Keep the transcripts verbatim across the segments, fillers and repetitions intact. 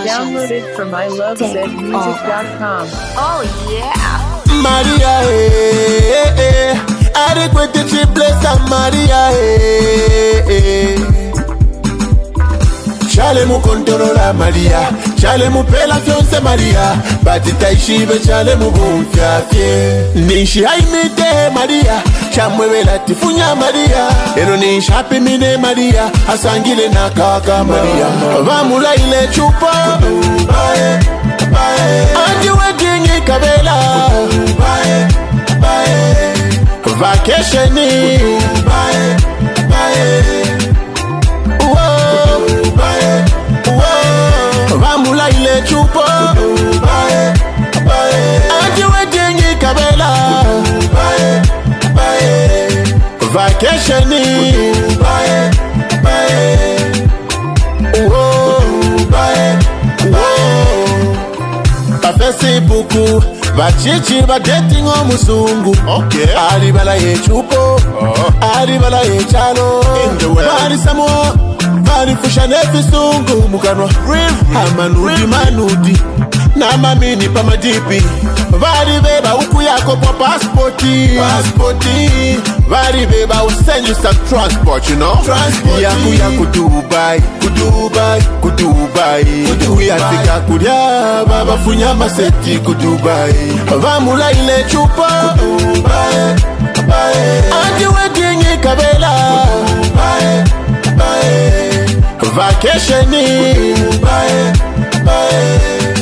Downloaded from I love zed music dot com. Oh yeah. Maria, eh, eh, adequate triplets and Maria, eh, eh. Chale mu controla Maria, chale mu pela fiance Maria, batita ishive chale mu bumfya fye. Nishi haimite Maria, chamwewe latifunya Maria, ero nishi happy mine Maria, asangile na kaka Maria. Vamula ile chupa, bae, bae, andi wedding ikabela, bae, bae, vacationi, bae, bae. Vamula ile chupa, bae, bae, andi wedding ikabela, bae, bae, vacationi, bae, bae, oh, bae, oh. Pafesi buku, vachichi va dating o musungu. Okay. Alibala ye chupo, oh. Alibala ye chalo, bari samo. Bari fusha nefi sungu mukanwa Amanudi manudi na mamini pa madipi. Bari beba uku yako pa passporti Passporti Bari beba will send you some transport, you know. Transporti Yaku yaku Dubai Ku Dubai Ku Dubai Kuyafika kulia Baba funya maseti ku Dubai. Vamula ile chupa Ku Dubai Bae Andi wedding ikabela Bae Bae Vacationi, bae, bae,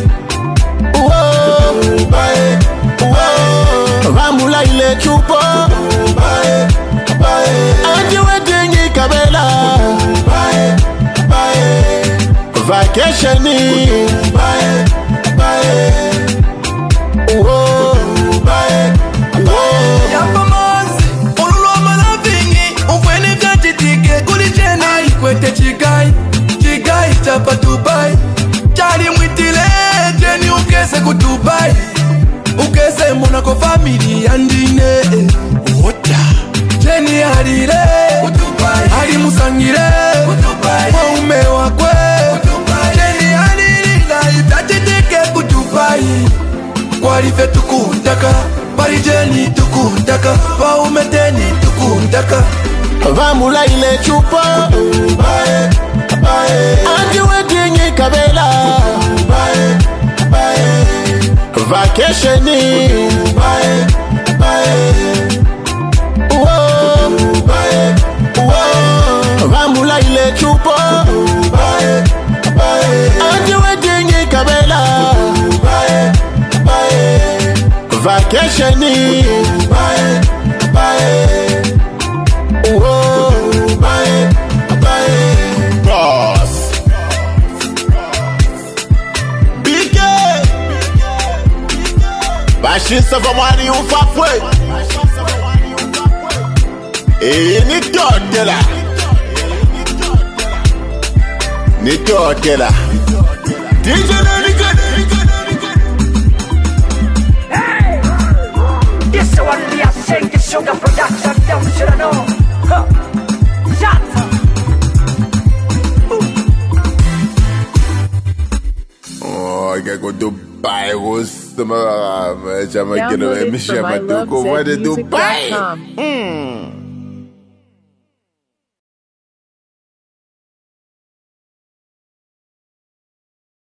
uo, bae, uo. Vamula ile chupa, bae, bae, andi wedding ikabela, bae, bae, vacationi, bae, bae, uo, bae, uo. Yapa mazi, ululwa malavingi, ufweni vya titike kulijeni, kwete chigai. Chigai chapa Dubai, chali mwitile jeni ukese ku Dubai, ukese Monaco family andine. Ota jeni harire ku Dubai, hari musangire ku Dubai, waume wakwe ku Dubai, jeni hariri la itatitike ku Dubai. Kwarife tukundaka, bari jeni tukundaka, waume teni tukundaka. Vamula ile chupa, bae, bae, andi wedding ikabela, bae, bae, vacationi, bae, bae, uo, bae, uo. Vamula ile chupa, bae, bae, andi wedding ikabela, bae, bae, vacationi, bae, bae. Whoa, bye, bye, boss. B K. Bashisa vamwani ufapwe. Eh, ni totela. Ni totela. D J Nanigan. Hey, this one we are saying the sugar production. Don't you know? Huh. Oh, I gotta go to Dubai. What's the matter? I'm gonna get a mission. I'm gonna go to Dubai.